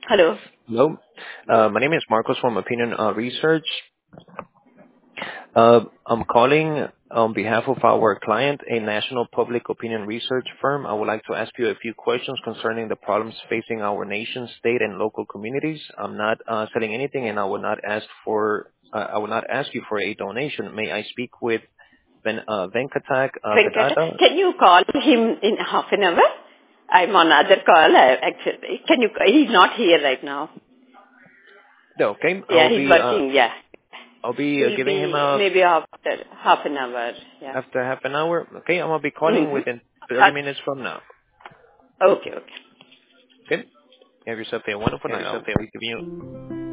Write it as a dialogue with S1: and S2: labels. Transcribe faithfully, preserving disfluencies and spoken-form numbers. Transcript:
S1: Hello.
S2: Hello. Uh, My name is Marcos from Opinion uh, Research. Uh, I'm calling on behalf of our client, a national public opinion research firm. I would like to ask you a few questions concerning the problems facing our nation, state, and local communities. I'm not uh, selling anything, and I will not ask for uh, I will not ask you for a donation. May I speak with Ven- uh, Venkatak uh,
S1: Venkata,
S2: Vedada?
S1: can you call him in half an hour? I'm on other call, uh, actually. Can you, he's not here right now.
S2: No, okay.
S1: Yeah,
S2: I'll
S1: he's
S2: be uh,
S1: working, yeah.
S2: I'll be uh,
S1: He'll
S2: giving him
S1: be
S2: a
S1: maybe after half an hour, yeah.
S2: after half an hour. Okay, I'm gonna be calling
S1: Mm-hmm.
S2: within thirty minutes from now.
S1: Okay, okay.
S2: Okay. Have yourself a wonderful
S1: Have
S2: night.
S1: yourself
S2: I'll
S1: a
S2: be giving you